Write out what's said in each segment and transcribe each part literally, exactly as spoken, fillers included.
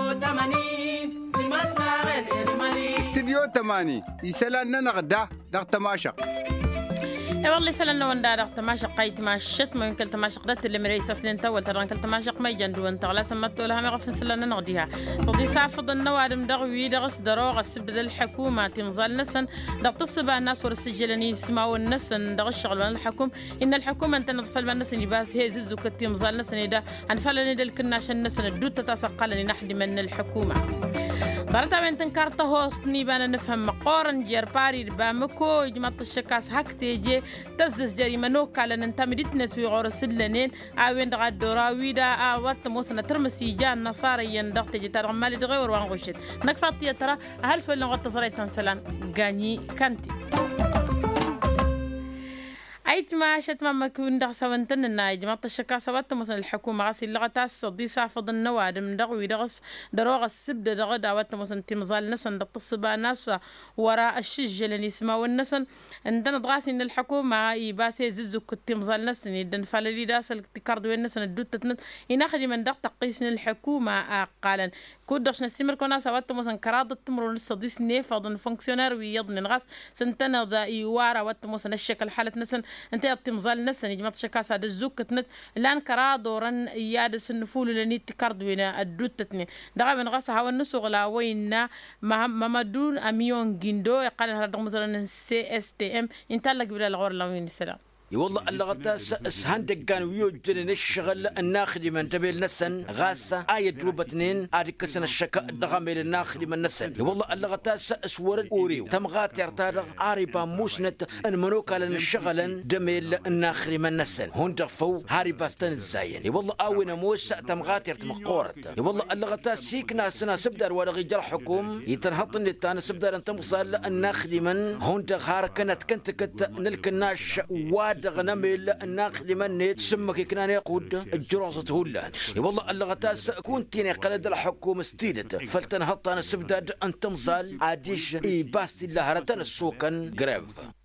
استديو تماني يسألنا نغدا دغ تماشق اي والله سلنا وندا دغ تماشق قيت ما شت ما يمكن تماشق دت اللي مريس سنين تو ترى كل تماشق ما يجندو انت لا سمت لها ما غفن سلنا نغديها تضي سافض النوادم دغ ويدغس دروغ السبد الحكومه تمزال نسن دغ تصب الناس ورسجلني يسمعوا النسن دغ الشغل الحكوم ان الحكومه انت نطفل النسن يباس هي ززو كتمزال نسن ده انفلني دل كناش النسن الدوت تتسقلني نحد من الحكومه ضرطة من تنكرت هوست نيبانا نفهم مقارن جير باري بامكو يجمط الشكاس هكتي جي تزز جري منوك على ننتمي ديتنت في غورس اللنين عاوين دغا الدراوي دا آوات موسنا ترمسي جان نصاري يندغ تجي ترغمالي دغيور وانغشت نكفات يترى هل سوال نغط تصري تنسلان غاني كانتي أيت ما شت ما مكون دغ سوانتن النايج ما تشكا سوات مثلا الحكومة غاسي اللغة تاس صدي سافض النواد من دغ ويدغس دروغ السبد دغ دعوات مثلا تمزال نسن دغ تصبا ناس وراء الشج اللي يسمعوا النسن عندنا دغاسي إن الحكومة يباسي ززو كت تمزال نسن يدن فاللي داس التكارد وين نسن الدوت تتنت يناخدي من دغ تقيس الحكومة قالا كودش نسمر كنا سوات مثلا كراد التمرون الصديس نيفض فونكسيونير ويضن غاس سنتنا ذا يوارا وات مثلا الشكل حالة نسن انت تمزال نسن يجمع تشكاس هذا الزوك تنت لان كرا دورن يادس النفول اللي تكرد وين الدوت تتني دغا من غاس هاو النسو غلا وين مامدون اميون جيندو يقال هذا مثلا سي اس تي ام انت لك بلا الغور لوين السلام والله اللغة سهندق كانوا يوجدن الشغل الناخدي من تبيل نسن غاسة آية دروبة اثنين آدي كسن الشكاء دغاميل الناخدي من نسن والله اللغة سأسور أوريو تمغات يرتادغ آريبا موسنت أن منوكا لن الشغل دميل الناخدي من نسن هون تغفو هاري باستن الزاين والله آوين موس تمغات يرتمقورت والله اللغة سيكنا سنة سبدر ورغي جرح حكوم يتنهطن للتان سبدر أن تمصال الناخدي من هون تغار كانت كنت كت نلكناش واد غنمل الناخلي من سمك كنا يقود الجراسة هولان والله اللغة تاس كنتيني قلد الحكومة ستيلت فلتنهطان السبداد أن تمزال عاديش إي باستي لهرتان السوقن غريف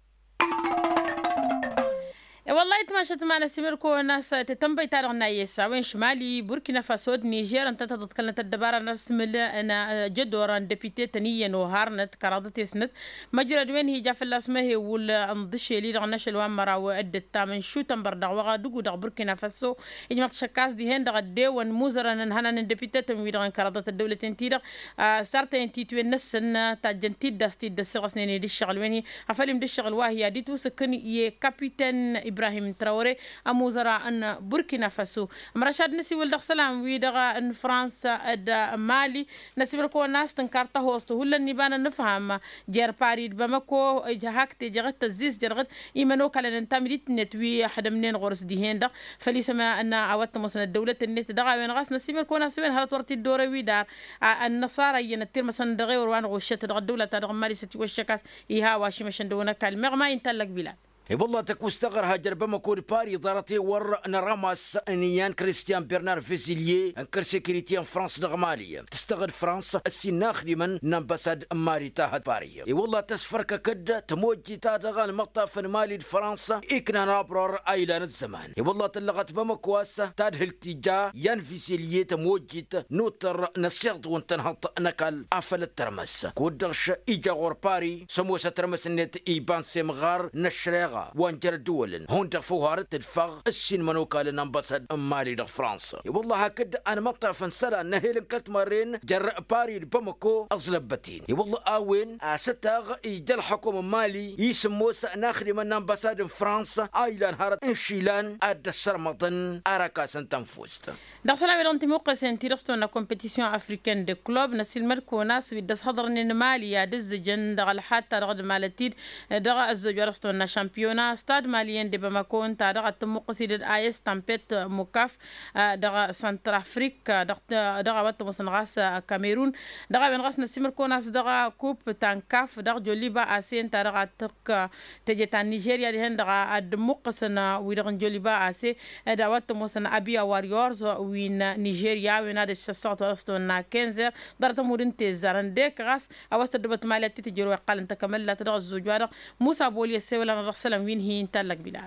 والله تماشت معنا سميركو ناس تتنبي تارغ نايسا وين شمالي بوركينا فاسو نيجير انت تتكلم الدبارة نفس مل انا جدوران ديبيتي تنيا وهارنت كرادتي سنت مجرد وين هي جاف الاسمه ولا انضشي لي دغناش الوامرا وعدت تامن شو تنبر دغ دغ دغ بوركينا فاسو يجمع تشكاس دي هند غدي ون موزران هنا ديبيتي تموي دغ كرادت الدولة تنتي صارت انتي تو نسن تاجنتي داستي دسر سنين دي الشغل وين هي افلم دي الشغل واهي دي تو سكن ي كابيتان إبراهيم تراوري أموزراء أن بوركينا فاسو مرشاد نسي ولدغ سلام ويدغا أن فرنسا أد مالي نسي بلكو ناس تنكارتا هوستو هلا نبانا نفهم جير باريد بمكو جهاكت جغت تزيز جرغت إيمانو كالا ننتامديت نتوي حدا منين غورس ديهين دغ فليسما أن عوات مثلا الدولة النت دغا وين غاس نسي بلكو ناس وين هرات ورتي الدورة ويدار النصارى ينتير مثلا دغي وروان غوشت دغ الدولة دغ مالي ستي وشكاس إيها واشي مشان دونا كالمغ ما ينتلق بلاد والله تكو استغر هاجر بمكور باري دارتي ور نراماس انيان كريستيان برنار فيزيليي انكر سيكوريتي ان فرنسا دغمالية تستغل فرنسا السناخ لمن نامباساد ماري تاهت باري والله تسفرك كد تموجي تادغان مطاف مالي فرنسا اكنا نابرور ايلان الزمان والله تلغت بمكواس تاد التجا يان فيزيليي تموجي نوتر نسيرد وانتنهط نكال افل الترمس كودغش ايجا غور باري سموسة ترمس النت ايبان سيمغار نشريغ وانجر دول هون تفوهارت الفغ السين منوكا لنامباساد مالي دغ فرنسا والله هكذا انا مطع فنسلا نهيل كلت مرين جر باري بمكو اصلبتين والله اوين ستاغ يجل حكومه مالي يسموس ناخري من امباساد فرنسا ايلان هارت انشيلان اد السرمطن اراكا سنتنفوست دغ سلام لونتي موقس انتي رستو نا كومبيتيسيون افريكان دي كلوب نسيل مركو ناس ودس حضرني مالي يا دز جن دغ حتى دغ مالتيد دغ الزوج رستو نا شامبيون ستاد ماليين دي بماكو انت دغ تمقسيد ايس تامبيت موكاف دغ سنترافريك دغ دغ وات مسنغاس كاميرون دغ بن غاس نسمر كوناس دغ كوب تانكاف دغ جوليبا اسي انت دغ تك تجي تان نيجيريا دي هند دغ اد مقسنا ويدغ جوليبا اسي دغ وات مسن ابيا واريورز وين نيجيريا وين هذا الساعه ورستونا خمسة درت مودن تزارن ديك غاس اوست دبت مالتي تجرو قال انت كملت دغ الزوج موسى بولي سي ولا رسل وين هي انت لك بلال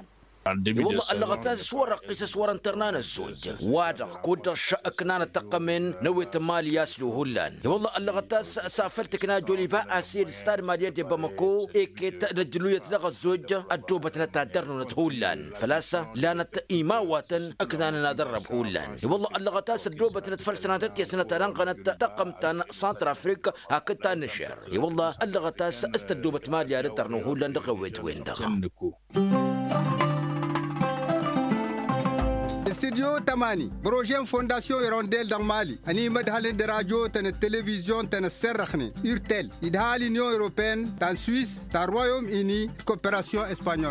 والله اللغة صور قيس صور انترنان الزوج وادق كود شأكنا نتقمن نويت مال ياسلو هولان والله اللغة سافلتكنا جولي بقى أسير ستار ماليان دي بمكو إيك رجلو يتلغى الزوج الدوبة نتادرنو نتهولان فلاسة لانت إيماوات أكنا ندرب هولان والله اللغة الدوبة نتفلسنا تتيا سنة ننقنت تقمتان سانتر أفريقيا هكتا نشير والله اللغة استدوبة ماليا رترنو هولان دغويت وين دغا استديو تماني بروجين فونداسيون يرونديل دان مالي اني مدهالين دي راديو تن التلفزيون تن السرخني يرتل يدهالي نيو اوروبين تان سويس تان رويوم اني كوبراسيون اسبانيول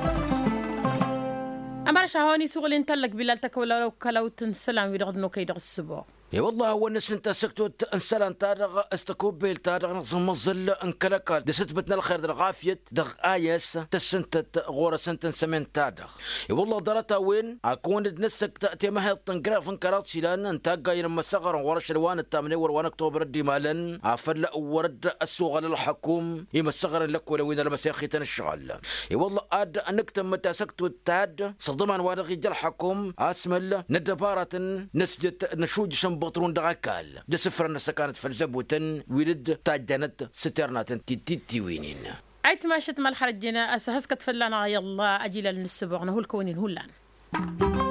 امر شهوني سوغلين تلك بلالتك ولا لو تنسلام ويدغدنو كيدغ السبوع يا والله هو الناس انت سكتوت انسلان تارغ استكوبيل تارغ نظم مظل انكلكال دست بتنا الخير در غافيت دغ ايس تسنت غورة سنتن سمين تارغ يا والله درتا وين اكون نسك تاتي ما هي طنقراف انكرات شيلان انت قاير مسغر ورش الوان الثامنه وروان اكتوبر دي مالن عفل ورد السوق للحكوم يمسغر لك ولا وين المساخي تنشغل يا والله اد انكتم متى سكتوت تاد صدمان وارغي جل حكوم اسمل ندبارة نسجت نشوج بطرون دغاكال ده سفر الناس كانت فلزبوتن ويرد تاجنت سترنات تيتي وينين عيت ماشت مال حرجنا اسهسكت فلانا يلا اجيل للسبوع نهول كونين هولان